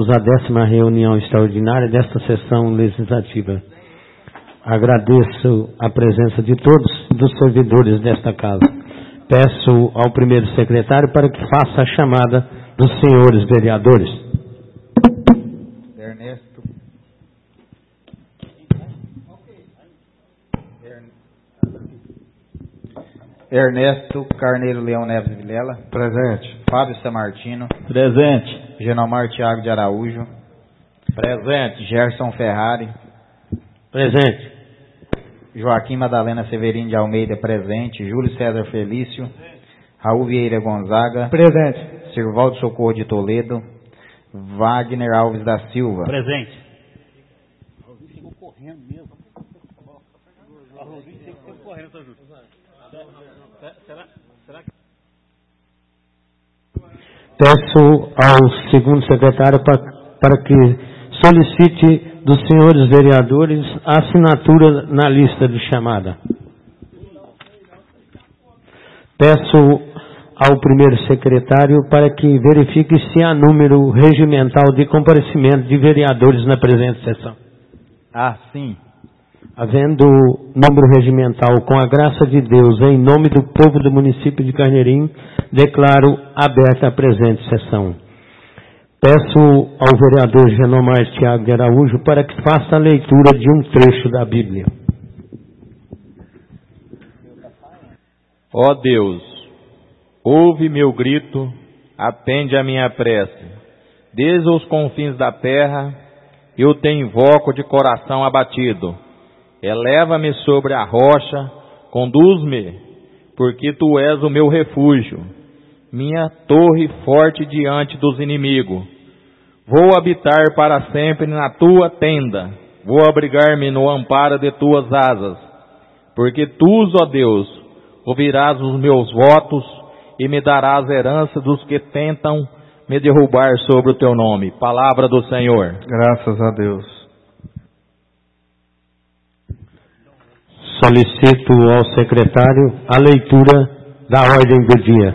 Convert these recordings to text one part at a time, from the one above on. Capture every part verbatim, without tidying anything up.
Iniciamos a décima reunião extraordinária desta sessão legislativa. Agradeço a presença de todos dos servidores desta casa. Peço ao primeiro secretário para que faça a chamada dos senhores vereadores. Ernesto. Ernesto Carneiro Leão Neves Vilela. Presente. Fábio Samartino. Presente. Genomar Thiago de Araújo. Presente. Gerson Ferrari. Presente. Joaquim Madalena Severino de Almeida, presente. Júlio César Felício. Raul Vieira Gonzaga. Presente. Sirvaldo Socorro de Toledo. Wagner Alves da Silva. Presente. Ficou correndo mesmo. Ficou correndo, tá justo. Será, será que... Peço ao segundo secretário para, para que solicite dos senhores vereadores a assinatura na lista de chamada. Peço ao primeiro secretário para que verifique se há número regimental de comparecimento de vereadores na presente sessão. Ah, sim. Havendo número regimental, com a graça de Deus, em nome do povo do município de Carneirinho, declaro aberta a presente sessão. Peço ao vereador Genomar Thiago de Araújo para que faça a leitura de um trecho da Bíblia. Ó Deus, ouve meu grito, atende a minha prece. Desde os confins da terra, eu te invoco de coração abatido. Eleva-me sobre a rocha, conduz-me, porque tu és o meu refúgio, minha torre forte diante dos inimigos. Vou habitar para sempre na tua tenda, vou abrigar-me no amparo de tuas asas, porque tu, ó Deus, ouvirás os meus votos e me darás herança dos que tentam me derrubar sobre o teu nome. Palavra do Senhor. Graças a Deus. Solicito ao secretário a leitura da ordem do dia.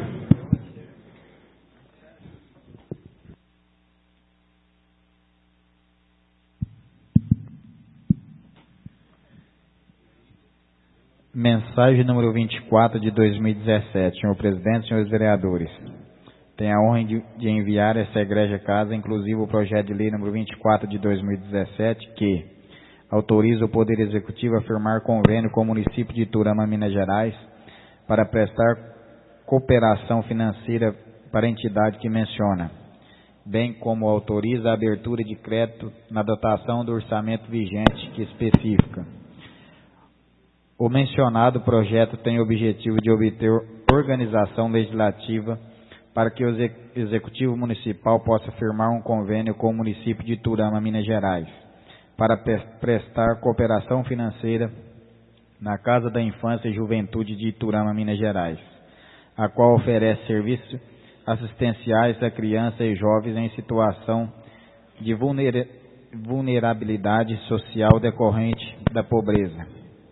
Mensagem número vinte e quatro de dois mil e dezessete. Senhor presidente, senhores vereadores. Tenho a honra de, de enviar a essa igreja casa, inclusive o projeto de lei número vinte e quatro de dois mil e dezessete, que autoriza o Poder Executivo a firmar convênio com o município de Iturama, Minas Gerais, para prestar cooperação financeira para a entidade que menciona, bem como autoriza a abertura de crédito na dotação do orçamento vigente que especifica. O mencionado projeto tem o objetivo de obter organização legislativa para que o Executivo Municipal possa firmar um convênio com o município de Iturama, Minas Gerais, para prestar cooperação financeira na Casa da Infância e Juventude de Iturama, Minas Gerais, a qual oferece serviços assistenciais a crianças e jovens em situação de vulnerabilidade social decorrente da pobreza,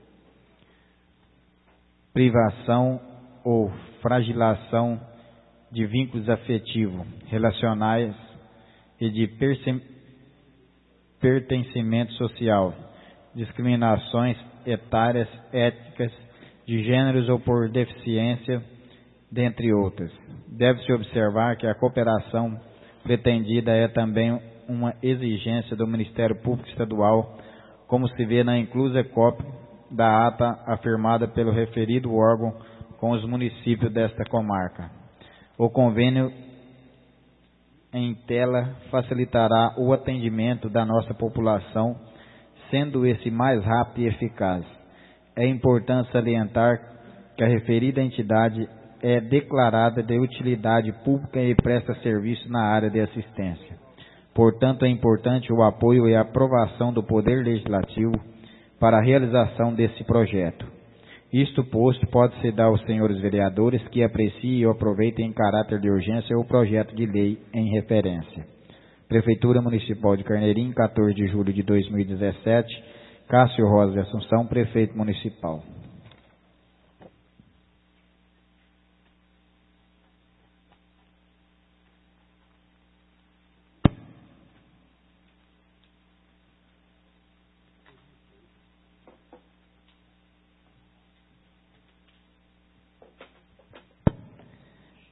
privação ou fragilação de vínculos afetivos, relacionais e de pertencimento social, discriminações etárias, étnicas, de gêneros ou por deficiência, dentre outras. Deve-se observar que a cooperação pretendida é também uma exigência do Ministério Público Estadual, como se vê na inclusa cópia da ata afirmada pelo referido órgão com os municípios desta comarca. O convênio em tela facilitará o atendimento da nossa população, sendo esse mais rápido e eficaz. É importante salientar que a referida entidade é declarada de utilidade pública e presta serviço na área de assistência. Portanto, é importante o apoio e a aprovação do Poder Legislativo para a realização desse projeto. Isto posto, pode-se dar aos senhores vereadores que apreciem e aproveitem em caráter de urgência o projeto de lei em referência. Prefeitura Municipal de Carneirinho, quatorze de julho de dois mil e dezessete, Cássio Rosa de Assunção, Prefeito Municipal.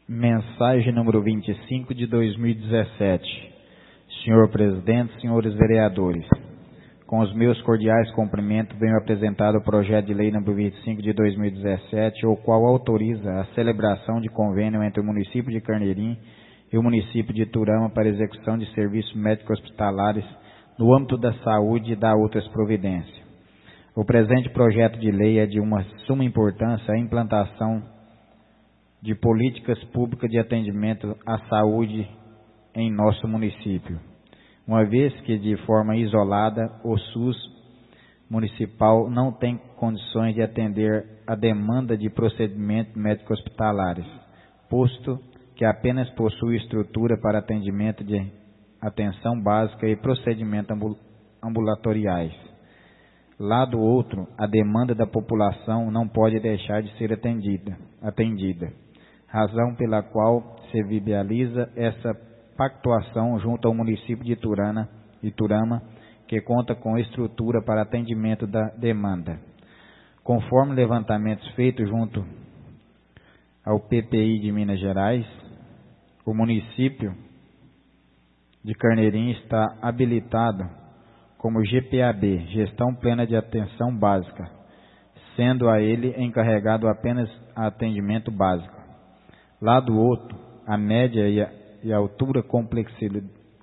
Mensagem número vinte e cinco de dois mil e dezessete. Senhor Presidente, senhores vereadores, com os meus cordiais cumprimentos, venho apresentar o projeto de lei número vinte e cinco de dois mil e dezessete, o qual autoriza a celebração de convênio entre o município de Carneirim e o município de Iturama para execução de serviços médicos hospitalares no âmbito da saúde e da outras providências. O presente projeto de lei é de uma suma importância a implantação de políticas públicas de atendimento à saúde em nosso município, uma vez que de forma isolada o SUS municipal não tem condições de atender a demanda de procedimentos médicos hospitalares, posto que apenas possui estrutura para atendimento de atenção básica e procedimentos ambulatoriais. Lado outro, a demanda da população não pode deixar de ser atendida, atendida, razão pela qual se viabiliza essa pactuação junto ao município de Iturana, Iturama, que conta com estrutura para atendimento da demanda. Conforme levantamentos feitos junto ao P P I de Minas Gerais, o município de Carneirim está habilitado como G P A B, Gestão Plena de Atenção Básica, sendo a ele encarregado apenas atendimento básico. Lado outro, a média e a, e a altura complexidade,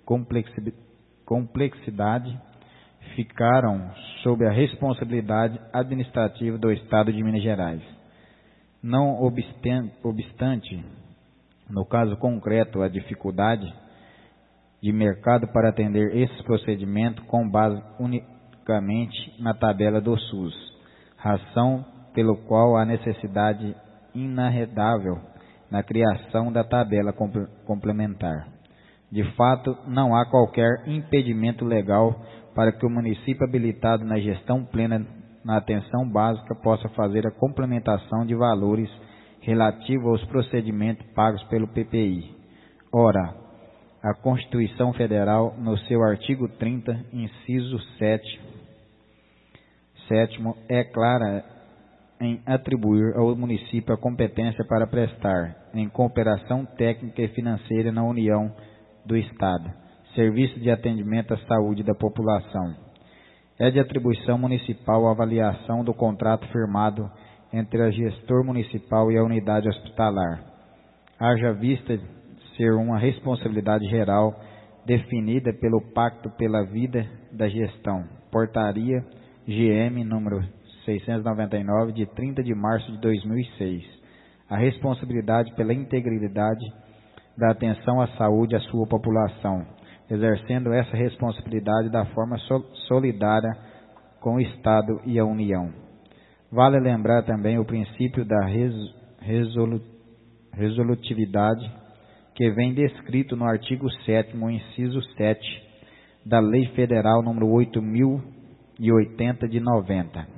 complexidade ficaram sob a responsabilidade administrativa do Estado de Minas Gerais. Não obstante, no caso concreto, a dificuldade de mercado para atender esses procedimentos com base unicamente na tabela do SUS, razão pelo qual há necessidade inarredável na criação da tabela complementar. De fato, não há qualquer impedimento legal para que o município habilitado na gestão plena na atenção básica possa fazer a complementação de valores relativos aos procedimentos pagos pelo P P I. Ora, a Constituição Federal, no seu artigo trinta, inciso sete, sétimo, é clara em atribuir ao município a competência para prestar, em cooperação técnica e financeira na União do Estado, serviço de atendimento à saúde da população. É de atribuição municipal a avaliação do contrato firmado entre a gestor municipal e a unidade hospitalar, haja vista ser uma responsabilidade geral definida pelo Pacto pela Vida da Gestão, Portaria G M número seiscentos e noventa e nove, de trinta de março de dois mil e seis. A responsabilidade pela integridade da atenção à saúde à sua população, exercendo essa responsabilidade da forma solidária com o Estado e a União. Vale lembrar também o princípio da resolu resolutividade que vem descrito no artigo sétimo, inciso sete, da Lei Federal número oito mil e oitenta de noventa.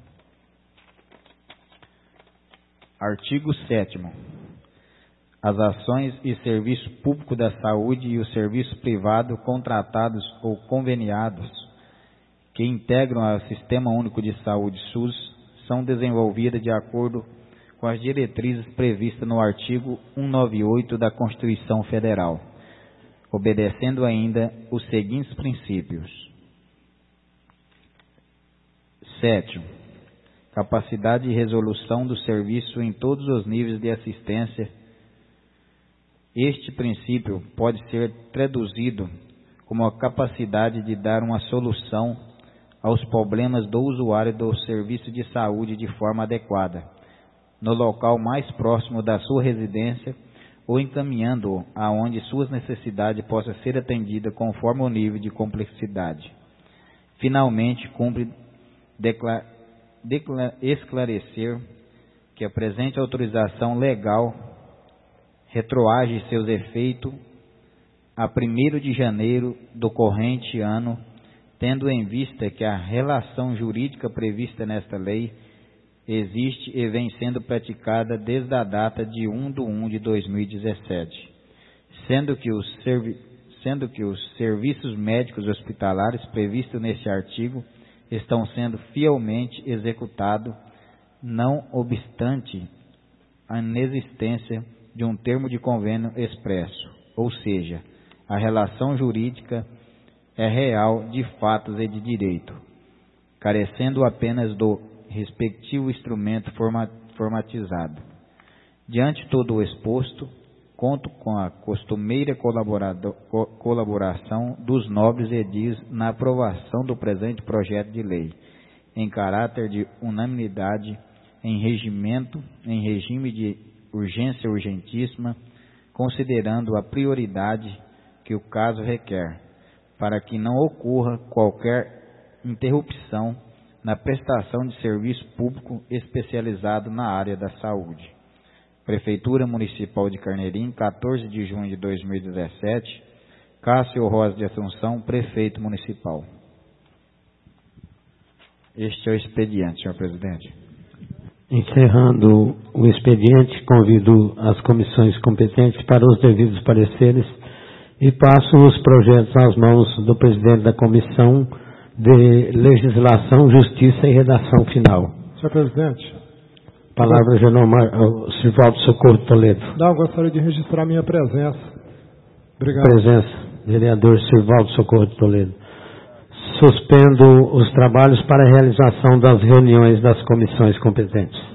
Artigo sétimo. As ações e serviços públicos da saúde e os serviços privados contratados ou conveniados que integram o Sistema Único de Saúde SUS são desenvolvidas de acordo com as diretrizes previstas no artigo cento e noventa e oito da Constituição Federal, obedecendo ainda os seguintes princípios. Sétimo, capacidade de resolução do serviço em todos os níveis de assistência. Este princípio pode ser traduzido como a capacidade de dar uma solução aos problemas do usuário do serviço de saúde de forma adequada, no local mais próximo da sua residência ou encaminhando-o aonde suas necessidades possam ser atendidas conforme o nível de complexidade. Finalmente, cumpre declarar esclarecer que a presente autorização legal retroage seus efeitos a primeiro de janeiro do corrente ano, tendo em vista que a relação jurídica prevista nesta lei existe e vem sendo praticada desde a data de um de um de dois mil e dezessete, sendo que os, servi sendo que os serviços médicos hospitalares previstos neste artigo estão sendo fielmente executados, não obstante a inexistência de um termo de convênio expresso, ou seja, a relação jurídica é real de fatos e de direito, carecendo apenas do respectivo instrumento formatizado. Diante todo o exposto, conto com a costumeira colaboração dos nobres edis na aprovação do presente projeto de lei, em caráter de unanimidade, em regimento, em regime de urgência urgentíssima, considerando a prioridade que o caso requer, para que não ocorra qualquer interrupção na prestação de serviço público especializado na área da saúde. Prefeitura Municipal de Carneirim, quatorze de junho de dois mil e dezessete, Cássio Rosa de Assunção, Prefeito Municipal. Este é o expediente, senhor presidente. Encerrando o expediente, convido as comissões competentes para os devidos pareceres e passo os projetos às mãos do presidente da Comissão de Legislação, Justiça e Redação Final. Senhor presidente. Palavra, Genomar, Silvaldo Socorro Toledo. Não, gostaria de registrar minha presença. Obrigado. Presença, vereador Silvaldo Socorro Toledo. Suspendo os trabalhos para a realização das reuniões das comissões competentes.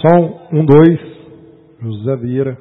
Som, um, dois, José Vieira.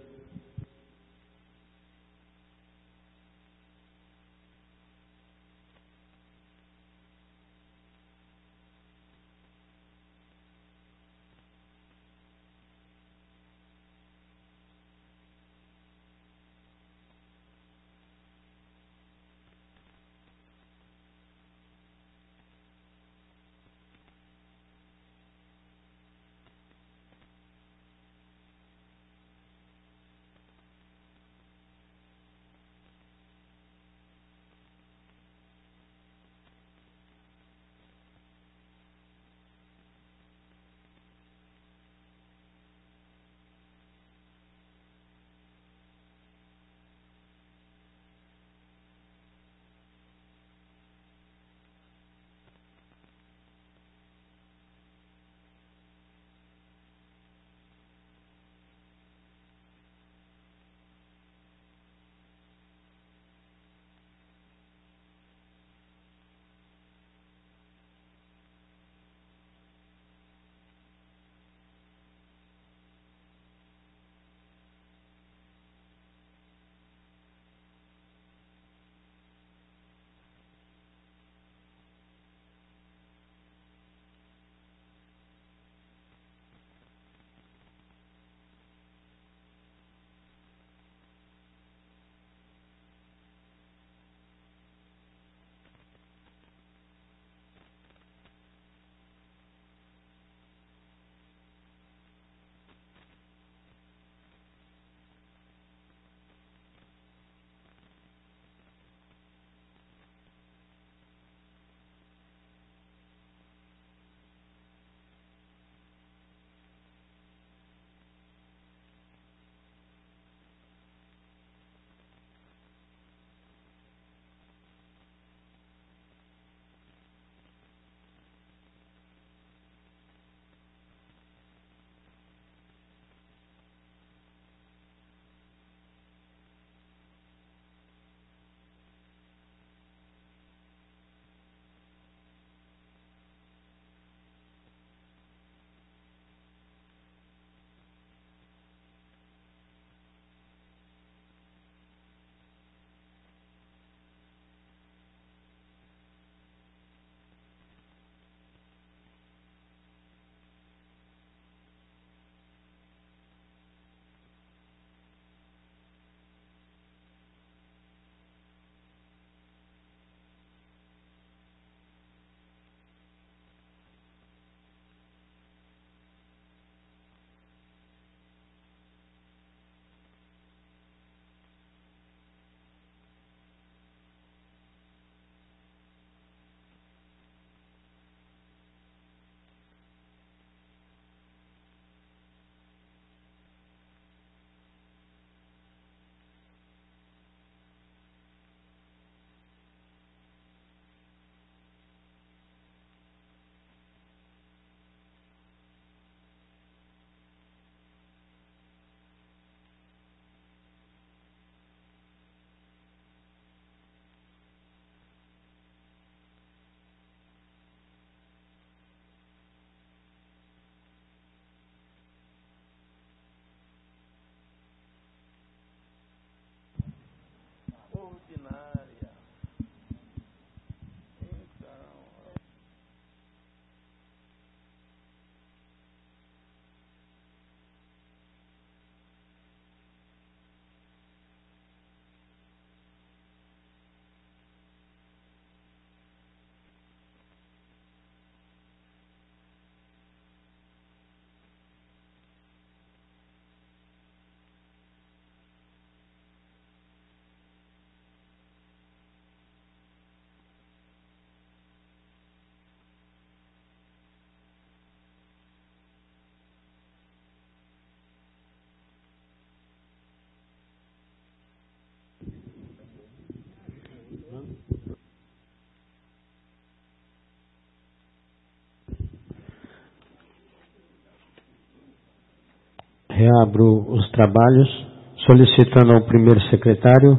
Reabro os trabalhos, solicitando ao primeiro secretário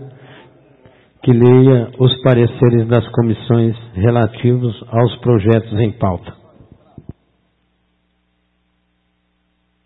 que leia os pareceres das comissões relativos aos projetos em pauta.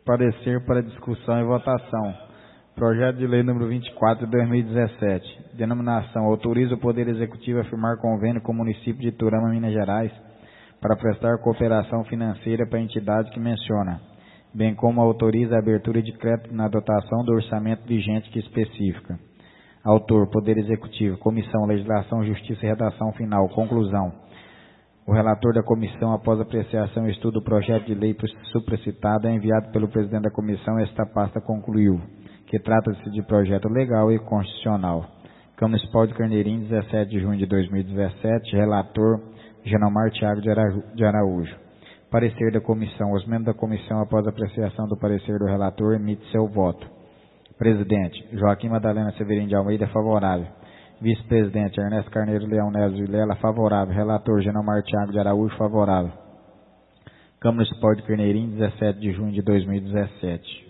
Parecer para discussão e votação. Projeto de Lei número vinte e quatro de dois mil e dezessete. Denominação: autoriza o Poder Executivo a firmar convênio com o município de Iturama, Minas Gerais, para prestar cooperação financeira para a entidade que menciona, bem como autoriza a abertura de crédito na dotação do orçamento vigente que especifica. Autor: Poder Executivo. Comissão: Legislação, Justiça e Redação Final. Conclusão: o relator da comissão, após apreciação e estudo do projeto de lei supracitado, é enviado pelo presidente da comissão. Esta pasta concluiu que trata-se de projeto legal e constitucional. Câmara Municipal de Carneirinho, dezessete de junho de dois mil e dezessete. Relator: Genomar Thiago de Araújo. Parecer da comissão. Os membros da comissão, após apreciação do parecer do relator, emitem seu voto. Presidente: Joaquim Madalena Severino de Almeida, favorável. Vice-presidente: Ernesto Carneiro Leão Neves Vilela, favorável. Relator: Genomar Thiago de Araújo, favorável. Câmara Municipal de Carneirinho, dezessete de junho de dois mil e dezessete.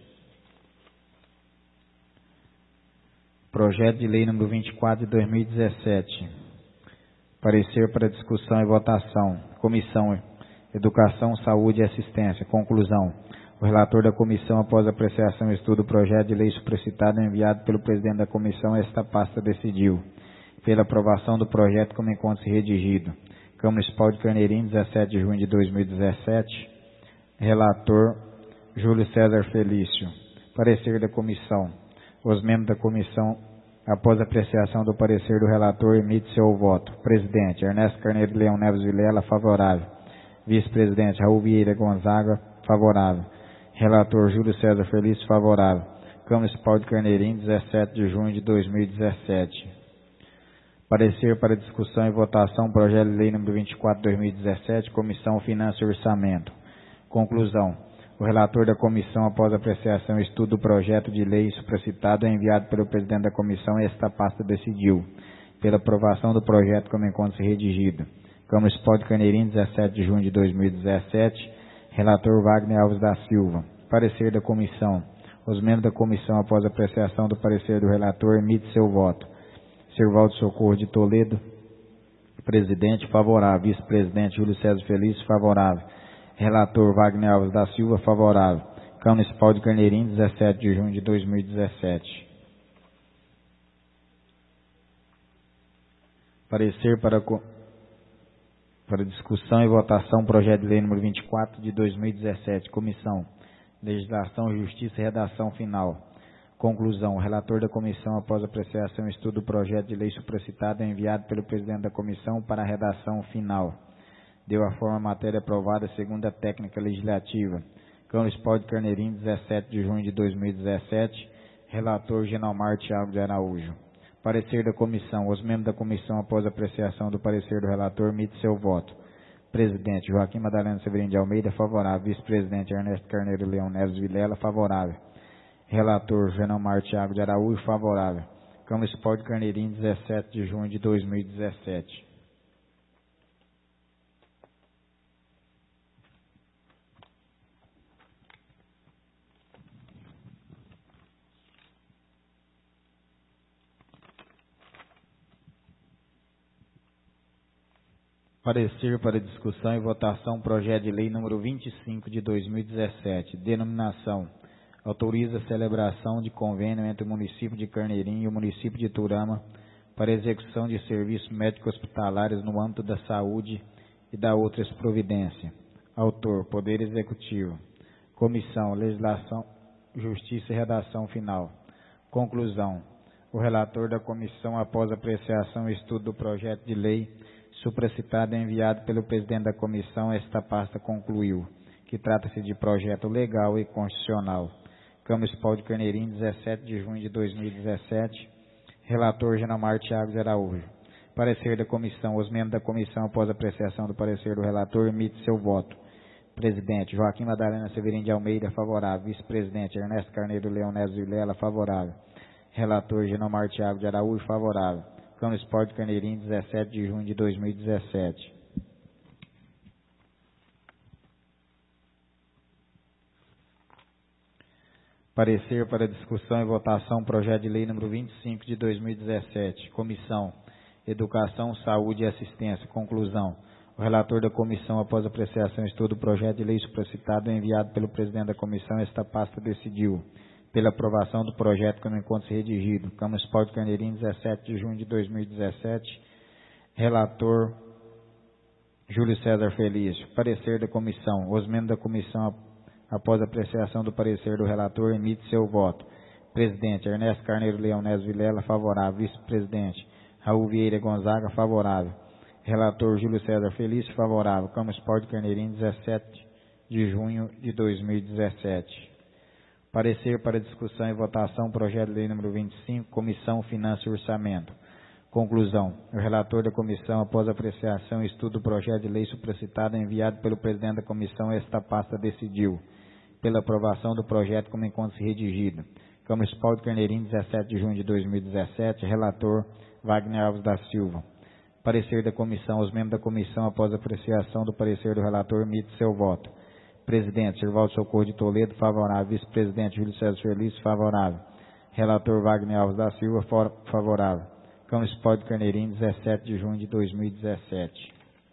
Projeto de Lei número vinte e quatro de dois mil e dezessete. Parecer para discussão e votação. Comissão: Educação, Saúde e Assistência. Conclusão: o relator da comissão, após apreciação e estudo do projeto de lei supracitado, enviado pelo presidente da comissão, esta pasta decidiu pela aprovação do projeto como encontra-se redigido. Câmara Municipal de Carneirinho, dezessete de junho de dois mil e dezessete. Relator: Júlio César Felício. Parecer da comissão. Os membros da comissão, após apreciação do parecer do relator, emitem seu voto. Presidente: Ernesto Carneiro Leão Neves Vilela, favorável. Vice-presidente: Raul Vieira Gonzaga, favorável. Relator: Júlio César Felício, favorável. Câmara Municipal de Carneirinho, dezessete de junho de dois mil e dezessete. Parecer para discussão e votação, projeto de lei número vinte e quatro de dois mil e dezessete, Comissão Finanças e Orçamento. Conclusão: o relator da comissão, após apreciação e estudo do projeto de lei supracitado, é enviado pelo presidente da comissão e esta pasta decidiu pela aprovação do projeto como encontra-se redigido. Câmara Municipal de Carneirinho, dezessete de junho de dois mil e dezessete. Relator: Wagner Alves da Silva. Parecer da comissão. Os membros da comissão, após apreciação do parecer do relator, emitem seu voto. Sirvaldo Socorro de Toledo, presidente, favorável. Vice-presidente: Júlio César Felício, favorável. Relator: Wagner Alves da Silva, favorável. Câmara Municipal de Carneirinho, dezessete de junho de dois mil e dezessete. Parecer para, para discussão e votação, projeto de lei número vinte e quatro de dois mil e dezessete. Comissão: Legislação, Justiça e Redação Final. Conclusão: o relator da comissão, após apreciação e estudo do projeto de lei supracitado, é enviado pelo presidente da comissão para a redação final. Deu a forma a matéria aprovada segundo a técnica legislativa. Câmara Municipal de Carneirinho, dezessete de junho de dois mil e dezessete. Relator: Genomar Thiago de Araújo. Parecer da comissão. Os membros da comissão, após apreciação do parecer do relator, emitem seu voto. Presidente: Joaquim Madalena Severino de Almeida, favorável. Vice-presidente: Ernesto Carneiro Leão Neves Vilela, favorável. Relator: Genomar Thiago de Araújo, favorável. Câmara Municipal de Carneirinho, dezessete de junho de dois mil e dezessete. Parecer para discussão e votação, projeto de lei número vinte e cinco de dois mil e dezessete. Denominação: autoriza a celebração de convênio entre o município de Carneirinho e o município de Iturama para execução de serviços médicos hospitalares no âmbito da saúde e da outras providências. Autor: Poder Executivo. Comissão: Legislação, Justiça e Redação Final. Conclusão: o relator da comissão, após apreciação e estudo do projeto de lei supracitado, é enviado pelo presidente da comissão. Esta pasta concluiu que trata-se de projeto legal e constitucional. Câmara Municipal de Carneirinho, dezessete de junho de dois mil e dezessete. Relator: Genomar Thiago de Araújo. Parecer da comissão. Os membros da comissão, após apreciação do parecer do relator, emitem seu voto. Presidente: Joaquim Madalena Severino de Almeida, favorável. Vice-presidente: Ernesto Carneiro Leão Neves Vilela, favorável. Relator: Genomar Thiago de Araújo, favorável. Câmara Municipal de Carneirinho, dezessete de junho de dois mil e dezessete. Parecer para discussão e votação, projeto de lei número vinte e cinco de dois mil e dezessete. Comissão: Educação, Saúde e Assistência. Conclusão: O relator da comissão, após apreciação e estudo do projeto de lei supracitado, enviado pelo presidente da comissão, esta pasta decidiu, pela aprovação do projeto como encontra-se redigido, Câmara Municipal de Carneirinho, dezessete de junho de dois mil e dezessete, relator Júlio César Felício. Parecer da comissão. Os membros da comissão, após apreciação do parecer do relator, emite seu voto. Presidente, Ernesto Carneiro Leonésio Vilela, favorável. Vice-presidente, Raul Vieira Gonzaga, favorável. Relator Júlio César Felício, favorável. Câmara Municipal de Carneirinho, dezessete de junho de dois mil e dezessete. Parecer para discussão e votação, projeto de lei número vinte e cinco, Comissão Finanças e Orçamento. Conclusão. O relator da comissão, após apreciação e estudo do projeto de lei supracitado, enviado pelo presidente da comissão, esta pasta decidiu, pela aprovação do projeto como encontra-se redigido. Câmara Municipal de Carneirinho, dezessete de junho de dois mil e dezessete, relator Wagner Alves da Silva. Parecer da comissão. Os membros da comissão, após apreciação do parecer do relator, emitem seu voto. Presidente, Gervaldo Socorro de Toledo, favorável. Vice-presidente, Júlio César Felício, favorável. Relator Wagner Alves da Silva, favorável. Câmara Municipal de Carneirinho, dezessete de junho de dois mil e dezessete.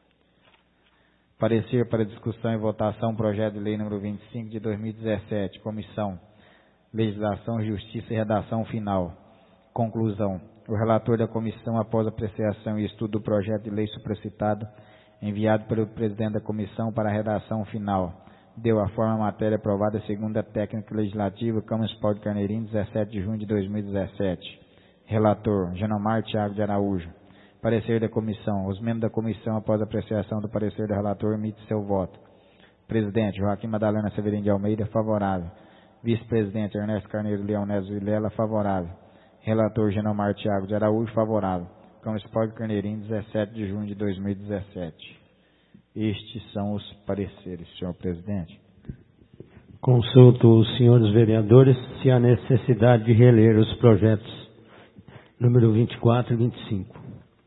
Parecer para discussão e votação, projeto de lei número vinte e cinco de dois mil e dezessete, Comissão Legislação, Justiça e Redação Final. Conclusão. O relator da comissão, após apreciação e estudo do projeto de lei supracitado, enviado pelo presidente da comissão para a redação final, deu a forma a matéria aprovada segundo a técnica legislativa, Câmara Municipal de Carneirinho, dezessete de junho de dois mil e dezessete. Relator, Genomar Thiago de Araújo. Parecer da comissão. Os membros da comissão, após apreciação do parecer do relator, emitem seu voto. Presidente, Joaquim Madalena Severino de Almeida, favorável. Vice-presidente, Ernesto Carneiro Leonésio Vilela, favorável. Relator, Genomar Thiago de Araújo, favorável. Câmara Municipal de Carneirinho, dezessete de junho de dois mil e dezessete. Estes são os pareceres, senhor presidente. Consulto os senhores vereadores se há necessidade de reler os projetos número vinte e quatro e vinte e cinco.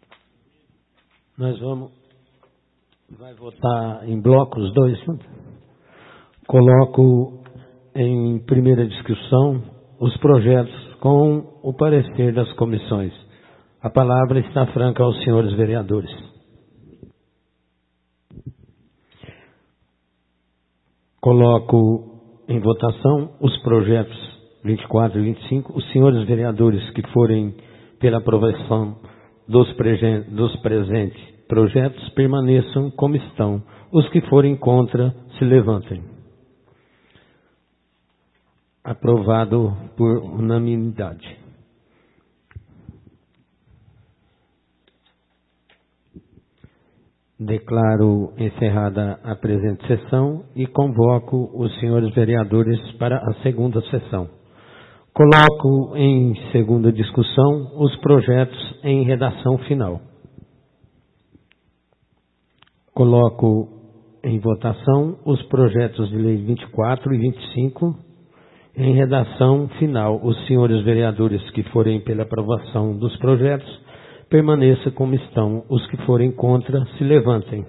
Nós vamos... Vai votar em bloco os dois? Coloco em primeira discussão os projetos com o parecer das comissões. A palavra está franca aos senhores vereadores. Coloco em votação os projetos vinte e quatro e vinte e cinco. Os senhores vereadores que forem pela aprovação dos, pregen- dos presentes projetos permaneçam como estão. Os que forem contra, se levantem. Aprovado por unanimidade. Declaro encerrada a presente sessão e convoco os senhores vereadores para a segunda sessão. Coloco em segunda discussão os projetos em redação final. Coloco em votação os projetos de lei vinte e quatro e vinte e cinco em redação final. Os senhores vereadores que forem pela aprovação dos projetos, permaneçam como estão. Os que forem contra, se levantem.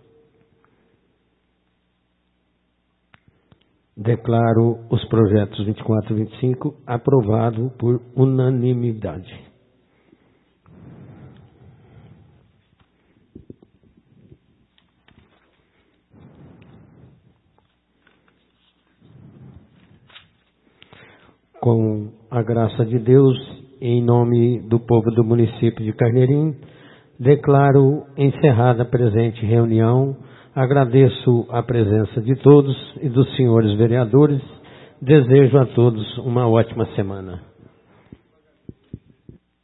Declaro os projetos vinte e quatro e vinte e cinco aprovados por unanimidade. Com a graça de Deus, em nome do povo do município de Carneirinho, declaro encerrada a presente reunião. Agradeço a presença de todos e dos senhores vereadores. Desejo a todos uma ótima semana.